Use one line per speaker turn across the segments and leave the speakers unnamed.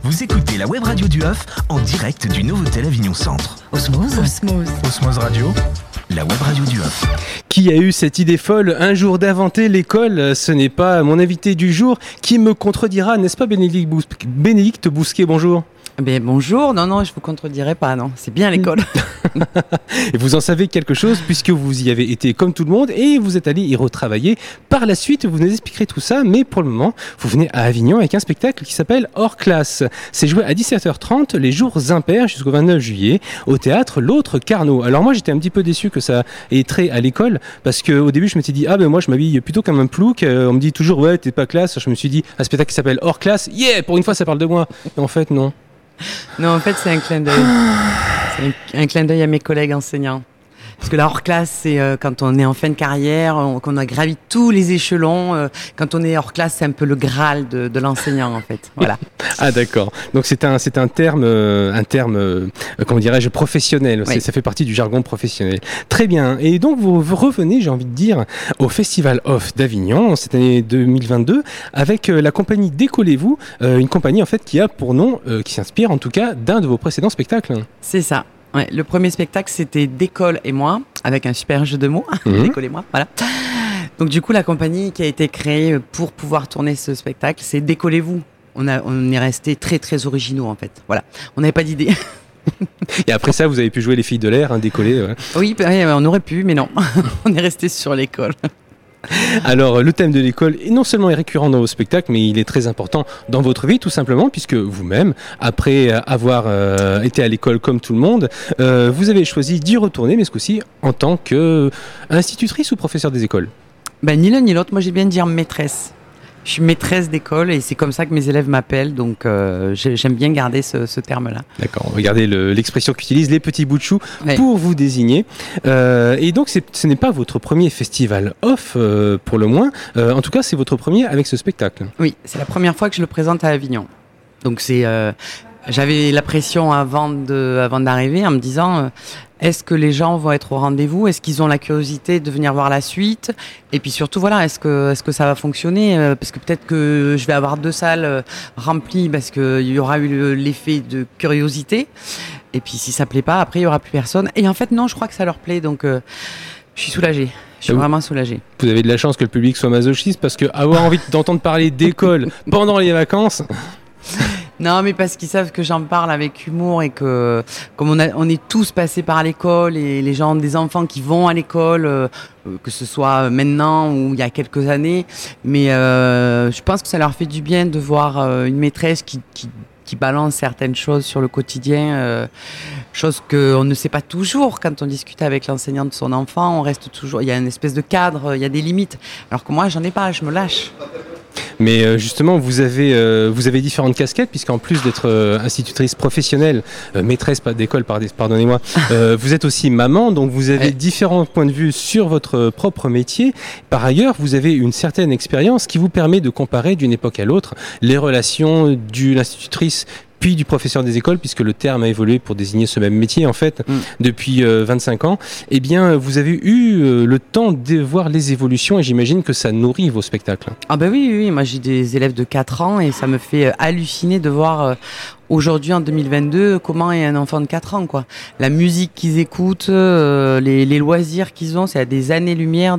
Vous écoutez la web radio du HUF en direct du Novotel Avignon Centre.
Osmose Radio,
la web radio du HUF.
Qui a eu cette idée folle un jour d'inventer l'école? Ce n'est pas mon invité du jour qui me contredira, n'est-ce pas Bénédicte Bousquet, bonjour.
Bonjour, non, je vous contredirai pas, non, c'est bien l'école.
Et vous en savez quelque chose puisque vous y avez été comme tout le monde et vous êtes allé y retravailler. Par la suite, vous nous expliquerez tout ça, mais pour le moment, vous venez à Avignon avec un spectacle qui s'appelle Hors Classe. C'est joué à 17h30 les jours impairs jusqu'au 29 juillet au théâtre L'Autre Carnot. Alors moi, j'étais un petit peu déçu que ça ait trait à l'école parce qu'au début, je me suis dit, moi, je m'habille plutôt comme un plouc. On me dit toujours, ouais, t'es pas classe. Je me suis dit, un spectacle qui s'appelle Hors Classe, yeah, pour une fois, ça parle de moi. Et en fait, non.
Non, en fait, c'est un clin d'œil. C'est un clin d'œil à mes collègues enseignants. Parce que la hors classe, c'est quand on est en fin de carrière, qu'on a gravi tous les échelons. Quand on est hors classe, c'est un peu le Graal de l'enseignant, en fait. Voilà.
Ah d'accord. Donc c'est un terme, comment dirais-je, professionnel. Oui. Ça fait partie du jargon professionnel. Très bien. Et donc vous revenez, j'ai envie de dire, au Festival Off d'Avignon cette année 2022 avec la compagnie Décollez-vous, une compagnie en fait qui a pour nom, qui s'inspire en tout cas d'un de vos précédents spectacles.
C'est ça. Ouais, le premier spectacle, c'était Décolle et moi, avec un super jeu de mots, Décolle et moi, voilà. Donc du coup, la compagnie qui a été créée pour pouvoir tourner ce spectacle, c'est Décollez-vous. On est resté très très originaux en fait, voilà. On n'avait pas d'idée.
Et après ça, vous avez pu jouer les filles de l'air, décoller. Ouais.
Oui, on aurait pu, mais non, on est resté sur l'école.
Alors, le thème de l'école est non seulement récurrent dans vos spectacles, mais il est très important dans votre vie, tout simplement, puisque vous-même, après avoir été à l'école comme tout le monde, vous avez choisi d'y retourner, mais ce coup-ci en tant qu'institutrice ou professeur des écoles?
Ni l'un ni l'autre, moi j'ai bien dire maîtresse. Je suis maîtresse d'école et c'est comme ça que mes élèves m'appellent, donc j'aime bien garder ce terme-là.
D'accord, regardez l'expression qu'utilisent les petits bouts de chou pour vous désigner. Et donc ce n'est pas votre premier festival off, pour le moins. En tout cas, c'est votre premier avec ce spectacle.
Oui, c'est la première fois que je le présente à Avignon. Donc j'avais la pression avant d'arriver en me disant... Est-ce que les gens vont être au rendez-vous? Est-ce qu'ils ont la curiosité de venir voir la suite? Et puis surtout, voilà, est-ce que ça va fonctionner? Parce que peut-être que je vais avoir 2 salles remplies parce qu'il y aura eu l'effet de curiosité. Et puis si ça plaît pas, après il y aura plus personne. Et en fait, non, je crois que ça leur plaît. Donc je suis soulagée. Je suis vraiment soulagée.
Vous avez de la chance que le public soit masochiste parce que avoir envie d'entendre parler d'école pendant les vacances...
Non, mais parce qu'ils savent que j'en parle avec humour et que comme on est tous passés par l'école et les gens ont des enfants qui vont à l'école, que ce soit maintenant ou il y a quelques années, mais je pense que ça leur fait du bien de voir une maîtresse qui balance certaines choses sur le quotidien, choses qu'on ne sait pas toujours quand on discute avec l'enseignant de son enfant. On reste toujours, il y a une espèce de cadre, il y a des limites. Alors que moi, j'en ai pas, je me lâche.
Mais justement, vous avez différentes casquettes, puisqu'en plus d'être institutrice professionnelle, maîtresse d'école, pardonnez-moi, vous êtes aussi maman, donc vous avez différents points de vue sur votre propre métier. Par ailleurs, vous avez une certaine expérience qui vous permet de comparer d'une époque à l'autre les relations de l'institutrice puis du professeur des écoles, puisque le terme a évolué pour désigner ce même métier, en fait, depuis 25 ans. Eh bien, vous avez eu le temps de voir les évolutions et j'imagine que ça nourrit vos spectacles.
Ah oui, moi j'ai des élèves de 4 ans et ça me fait halluciner de voir... Aujourd'hui, en 2022, comment est un enfant de 4 ans, quoi. La musique qu'ils écoutent, les loisirs qu'ils ont, c'est à des années-lumière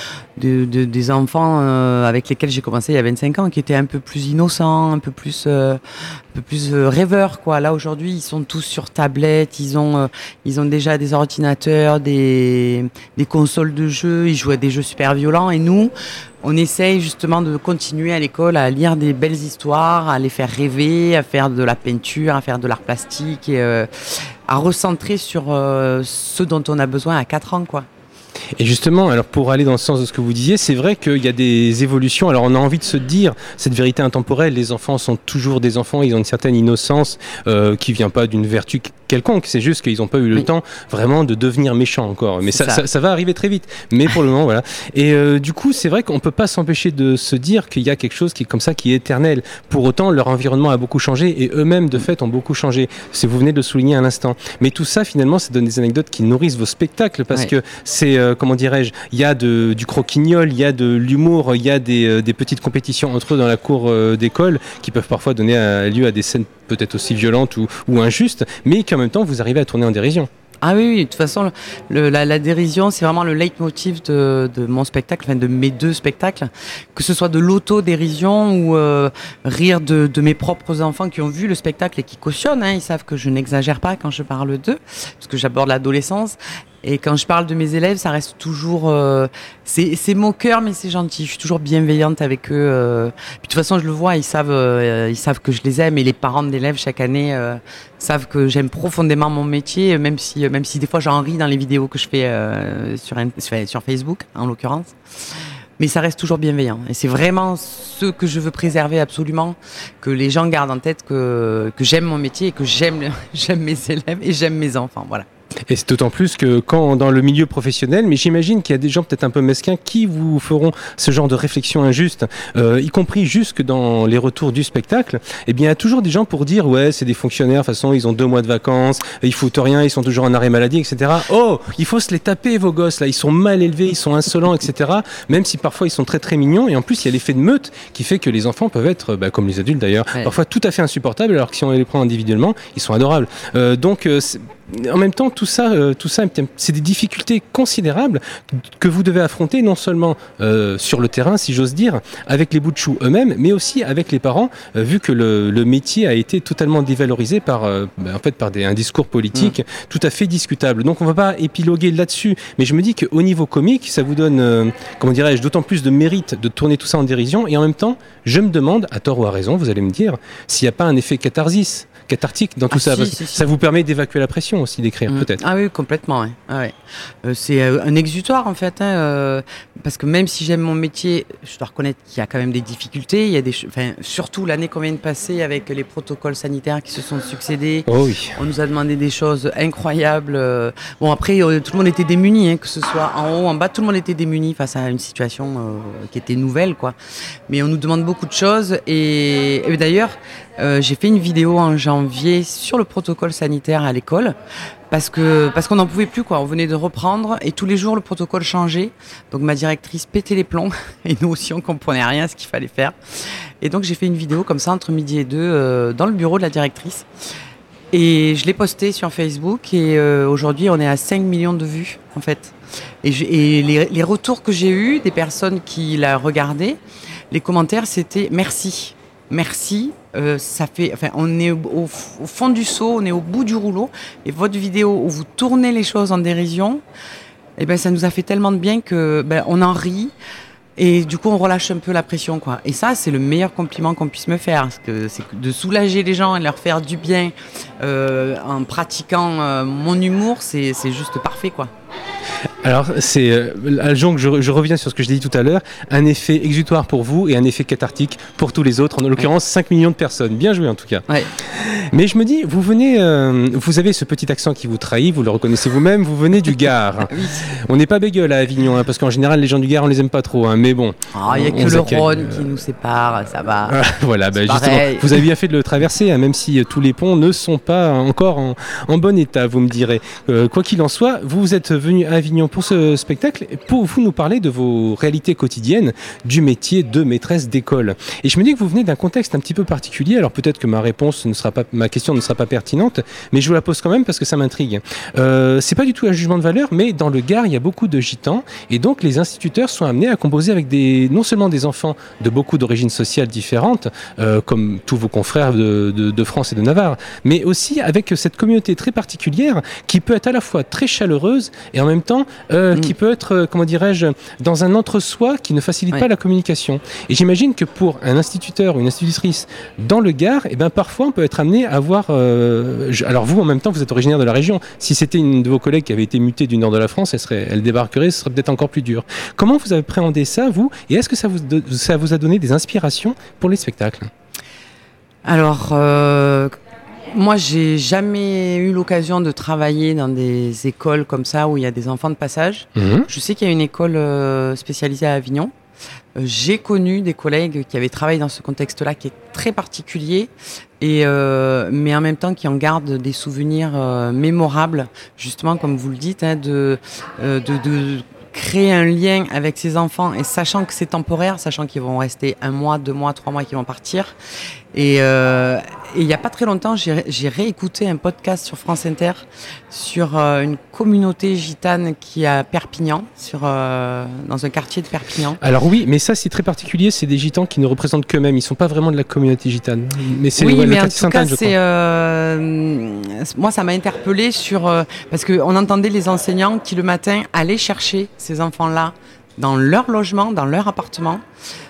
des enfants avec lesquels j'ai commencé il y a 25 ans, qui étaient un peu plus innocents, un peu plus rêveurs, quoi. Là, aujourd'hui, ils sont tous sur tablette, ils ont déjà des ordinateurs, des consoles de jeux, ils jouent à des jeux super violents, et nous, on essaye justement de continuer à l'école à lire des belles histoires, à les faire rêver, à faire de la peinture, à faire de l'art plastique et à recentrer sur ce dont on a besoin à 4 ans, quoi.
Et justement, alors pour aller dans le sens de ce que vous disiez, c'est vrai qu'il y a des évolutions. Alors on a envie de se dire, cette vérité intemporelle, les enfants sont toujours des enfants, ils ont une certaine innocence qui vient pas d'une vertu quelconque, c'est juste qu'ils n'ont pas eu le temps vraiment de devenir méchants encore. Mais ça va arriver très vite. Mais pour le moment, voilà. Et du coup, c'est vrai qu'on ne peut pas s'empêcher de se dire qu'il y a quelque chose qui est comme ça, qui est éternel. Pour autant, leur environnement a beaucoup changé et eux-mêmes, de fait, ont beaucoup changé. Vous venez de le souligner à l'instant. Mais tout ça, finalement, ça donne des anecdotes qui nourrissent vos spectacles parce que c'est comment dirais-je, il y a du croquignol, il y a de l'humour, il y a des petites compétitions entre eux dans la cour d'école qui peuvent parfois donner lieu à des scènes peut-être aussi violentes ou injustes, mais qu'en même temps vous arrivez à tourner en dérision.
Ah oui, de toute façon, la dérision, c'est vraiment le leitmotiv de mon spectacle, enfin de mes 2 spectacles, que ce soit de l'autodérision ou rire de mes propres enfants qui ont vu le spectacle et qui cautionnent. Ils savent que je n'exagère pas quand je parle d'eux, parce que j'aborde l'adolescence. Et quand je parle de mes élèves, ça reste toujours... c'est moqueur, mais c'est gentil. Je suis toujours bienveillante avec eux. Puis de toute façon, je le vois, ils savent que je les aime. Et les parents d'élèves, chaque année, savent que j'aime profondément mon métier, même si des fois j'en ris dans les vidéos que je fais sur Facebook, en l'occurrence. Mais ça reste toujours bienveillant. Et c'est vraiment ce que je veux préserver absolument, que les gens gardent en tête que j'aime mon métier et que j'aime mes élèves et j'aime mes enfants. Voilà.
Et c'est d'autant plus que quand dans le milieu professionnel, mais j'imagine qu'il y a des gens peut-être un peu mesquins qui vous feront ce genre de réflexion injuste, y compris jusque dans les retours du spectacle, eh bien il y a toujours des gens pour dire ouais c'est des fonctionnaires, de toute façon ils ont 2 mois de vacances, ils foutent rien, ils sont toujours en arrêt maladie, etc. Oh, il faut se les taper vos gosses là, ils sont mal élevés, ils sont insolents, etc. Même si parfois ils sont très très mignons, et en plus il y a l'effet de meute qui fait que les enfants peuvent être, comme les adultes d'ailleurs, parfois tout à fait insupportables, alors que si on les prend individuellement, ils sont adorables. En même temps, tout ça, c'est des difficultés considérables que vous devez affronter non seulement sur le terrain, si j'ose dire, avec les bouts de chou eux-mêmes, mais aussi avec les parents, vu que le métier a été totalement dévalorisé par un discours politique tout à fait discutable. Donc on ne va pas épiloguer là-dessus, mais je me dis qu'au niveau comique, ça vous donne, d'autant plus de mérite de tourner tout ça en dérision, et en même temps, je me demande, à tort ou à raison, vous allez me dire, s'il n'y a pas un effet cathartique dans tout ça, parce que ça vous permet d'évacuer la pression aussi, d'écrire peut-être.
Ah oui, complètement. Ouais. Ah ouais. C'est un exutoire en fait, parce que même si j'aime mon métier, je dois reconnaître qu'il y a quand même des difficultés. Il y a surtout l'année qu'on vient de passer avec les protocoles sanitaires qui se sont succédés.
Oh oui.
On nous a demandé des choses incroyables. Bon après, tout le monde était démuni, que ce soit en haut, en bas, tout le monde était démuni face à une situation qui était nouvelle, quoi. Mais on nous demande beaucoup de choses et d'ailleurs. J'ai fait une vidéo en janvier sur le protocole sanitaire à l'école parce qu'on n'en pouvait plus, quoi. On venait de reprendre et tous les jours le protocole changeait. Donc ma directrice pétait les plombs et nous aussi on comprenait rien à ce qu'il fallait faire. Et donc j'ai fait une vidéo comme ça entre midi et 2 dans le bureau de la directrice. Et je l'ai postée sur Facebook et aujourd'hui on est à 5 millions de vues en fait. Et les retours que j'ai eus des personnes qui la regardaient, les commentaires c'était merci. Merci, on est au fond du seau, on est au bout du rouleau. Et votre vidéo où vous tournez les choses en dérision, ça nous a fait tellement de bien que on en rit. Et du coup, on relâche un peu la pression, quoi. Et ça, c'est le meilleur compliment qu'on puisse me faire. Parce que c'est de soulager les gens et de leur faire du bien en pratiquant mon humour, c'est juste parfait, quoi.
Alors, c'est je reviens sur ce que je l'ai dit tout à l'heure, un effet exutoire pour vous et un effet cathartique pour tous les autres, en l'occurrence 5 millions de personnes. Bien joué en tout cas. Ouais. Mais je me dis, vous avez ce petit accent qui vous trahit, vous le reconnaissez vous-même, vous venez du Gard. Oui. On n'est pas bégueule à Avignon, parce qu'en général les gens du Gard on les aime pas trop, mais bon.
Il n'y a que le Rhône qui nous sépare, ça va.
Voilà, justement, vous avez bien fait de le traverser, même si tous les ponts ne sont pas encore en bon état, vous me direz. Quoi qu'il en soit, vous êtes venu à Avignon pour ce spectacle, pour vous nous parler de vos réalités quotidiennes du métier de maîtresse d'école. Et je me dis que vous venez d'un contexte un petit peu particulier, alors peut-être que ma question ne sera pas pertinente, mais je vous la pose quand même parce que ça m'intrigue. C'est pas du tout un jugement de valeur, mais dans le Gard, il y a beaucoup de gitans, et donc les instituteurs sont amenés à composer avec non seulement des enfants de beaucoup d'origines sociales différentes, comme tous vos confrères de France et de Navarre, mais aussi avec cette communauté très particulière qui peut être à la fois très chaleureuse et en même temps qui peut être, dans un entre-soi qui ne facilite pas la communication. Et j'imagine que pour un instituteur ou une institutrice dans le Gard, parfois on peut être amené à voir... alors vous, en même temps, vous êtes originaire de la région. Si c'était une de vos collègues qui avait été mutée du nord de la France, elle débarquerait, ce serait peut-être encore plus dur. Comment vous avez appréhendé ça, vous? Et est-ce que ça vous a donné des inspirations pour les spectacles?
Alors... moi, j'ai jamais eu l'occasion de travailler dans des écoles comme ça où il y a des enfants de passage. Je sais qu'il y a une école spécialisée à Avignon. J'ai connu des collègues qui avaient travaillé dans ce contexte-là qui est très particulier, mais en même temps qui en gardent des souvenirs mémorables, justement comme vous le dites, de créer un lien avec ses enfants et sachant que c'est temporaire, sachant qu'ils vont rester 1 mois, 2 mois, 3 mois, qu'ils vont partir. Et il n'y a pas très longtemps, j'ai réécouté un podcast sur France Inter sur une communauté gitane qui est à Perpignan, dans un quartier de Perpignan.
Alors oui, mais ça c'est très particulier, c'est des gitans qui ne représentent qu'eux-mêmes, ils ne sont pas vraiment de la communauté gitane. Mais c'est
oui,
le
mais
quartier
en tout cas,
Sainte-Anne,
moi ça m'a interpellée parce qu'on entendait les enseignants qui le matin allaient chercher ces enfants-là dans leur logement, dans leur appartement.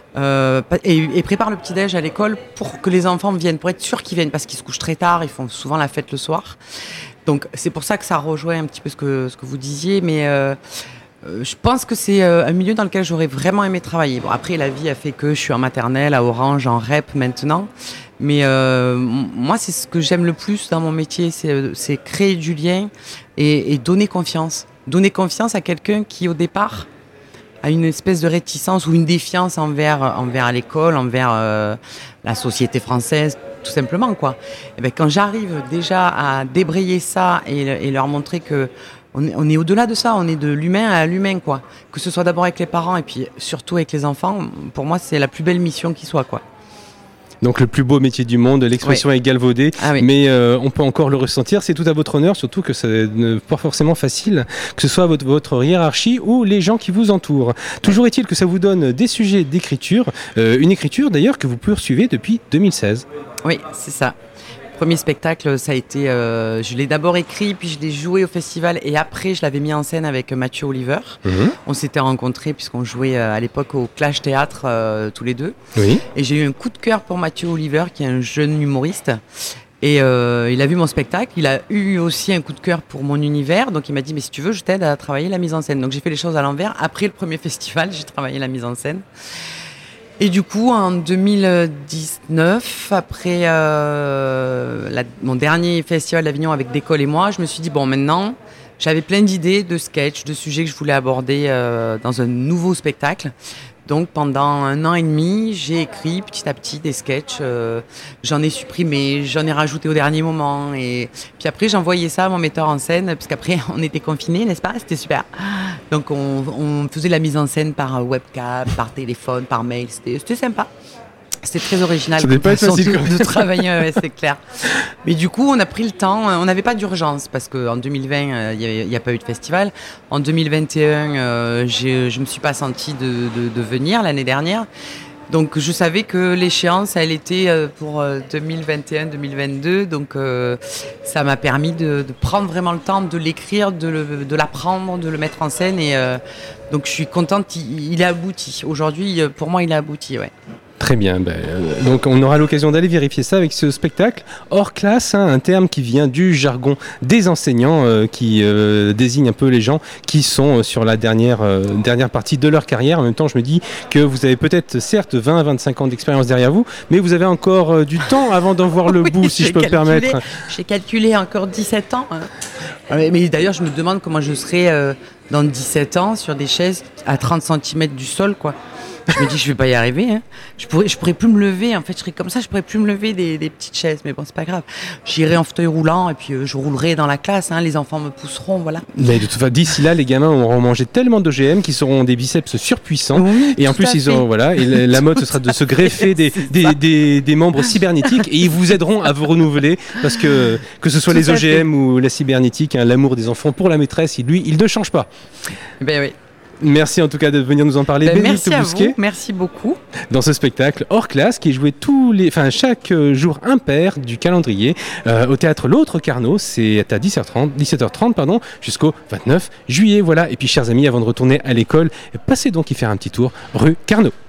Et prépare le petit-déj à l'école pour que les enfants viennent, pour être sûrs qu'ils viennent, parce qu'ils se couchent très tard, ils font souvent la fête le soir. Donc c'est pour ça que ça rejoint un petit peu ce que vous disiez, mais je pense que c'est un milieu dans lequel j'aurais vraiment aimé travailler. Bon, après, la vie a fait que je suis en maternelle, à Orange, en REP maintenant, mais moi c'est ce que j'aime le plus dans mon métier, c'est créer du lien et donner confiance. Donner confiance à quelqu'un qui au départ à une espèce de réticence ou une défiance envers l'école, envers la société française, tout simplement, quoi. Et bien, quand j'arrive déjà à débrayer ça et leur montrer que on est au-delà de ça, on est de l'humain à l'humain, quoi. Que ce soit d'abord avec les parents et puis surtout avec les enfants, pour moi, c'est la plus belle mission qui soit, quoi.
Donc le plus beau métier du monde, l'expression est galvaudée, mais on peut encore le ressentir, c'est tout à votre honneur, surtout que ce n'est pas forcément facile, que ce soit votre hiérarchie ou les gens qui vous entourent. Toujours est-il que ça vous donne des sujets d'écriture, une écriture d'ailleurs que vous poursuivez depuis 2016.
Oui, c'est ça. Premier spectacle, ça a été, je l'ai d'abord écrit, puis je l'ai joué au festival, et après je l'avais mis en scène avec Mathieu Oliver. On s'était rencontrés puisqu'on jouait à l'époque au Clash Théâtre tous les deux. Oui. Et j'ai eu un coup de cœur pour Mathieu Oliver, qui est un jeune humoriste. Et il a vu mon spectacle, il a eu aussi un coup de cœur pour mon univers, donc il m'a dit mais si tu veux je t'aide à travailler la mise en scène. Donc j'ai fait les choses à l'envers. Après le premier festival, j'ai travaillé la mise en scène. Et du coup, en 2019, après mon dernier festival d'Avignon avec Décolle et moi, je me suis dit, bon, maintenant, j'avais plein d'idées, de sketchs, de sujets que je voulais aborder dans un nouveau spectacle. Donc, pendant 1 an et demi, j'ai écrit petit à petit des sketchs. J'en ai supprimé, j'en ai rajouté au dernier moment. Et puis après, j'ai envoyé ça à mon metteur en scène, parce qu'après, on était confinés, n'est-ce pas ? C'était super. Donc, on faisait la mise en scène par webcam, par téléphone, par mail. C'était sympa. C'était très original.
Ça devait pas être facile
de travailler, ouais, c'est clair. Mais du coup, on a pris le temps. On n'avait pas d'urgence parce qu'en 2020, il n'y a pas eu de festival. En 2021, je me suis pas sentie de venir l'année dernière. Donc, je savais que l'échéance, elle était pour 2021-2022. Donc, ça m'a permis de prendre vraiment le temps de l'écrire, de l'apprendre, de le mettre en scène. Et donc, je suis contente. Il est abouti. Aujourd'hui, pour moi, il est abouti, ouais.
Très bien, donc on aura l'occasion d'aller vérifier ça avec ce spectacle hors classe, un terme qui vient du jargon des enseignants qui désigne un peu les gens qui sont sur la dernière partie de leur carrière. En même temps, je me dis que vous avez peut-être certes 20 à 25 ans d'expérience derrière vous, mais vous avez encore du temps avant d'en voir le bout, si je peux me permettre.
J'ai calculé encore 17 ans. Mais d'ailleurs, je me demande comment je serai dans 17 ans sur des chaises à 30 cm du sol, quoi. Je me dis, je vais pas y arriver. Hein. Je pourrais plus me lever. En fait, je serais comme ça, je pourrais plus me lever des petites chaises. Mais bon, c'est pas grave. J'irai en fauteuil roulant et puis je roulerai dans la classe. Hein. Les enfants me pousseront, voilà.
Mais de toute façon, d'ici là, les gamins auront mangé tellement d'OGM qu'ils auront des biceps surpuissants.
Oui,
et en plus, ils auront, voilà. Et la mode, ce sera de se greffer des membres cybernétiques et ils vous aideront à vous renouveler parce que ce soit les OGM ou la cybernétique, hein, l'amour des enfants pour la maîtresse, il ne change pas.
Ben oui.
Merci en tout cas de venir nous en parler.
Merci à vous, merci beaucoup.
Dans ce spectacle hors classe qui est joué chaque jour impair du calendrier au théâtre L'Autre Carnot, c'est à 17h30 jusqu'au 29 juillet. Voilà. Et puis chers amis, avant de retourner à l'école, passez donc y faire un petit tour rue Carnot.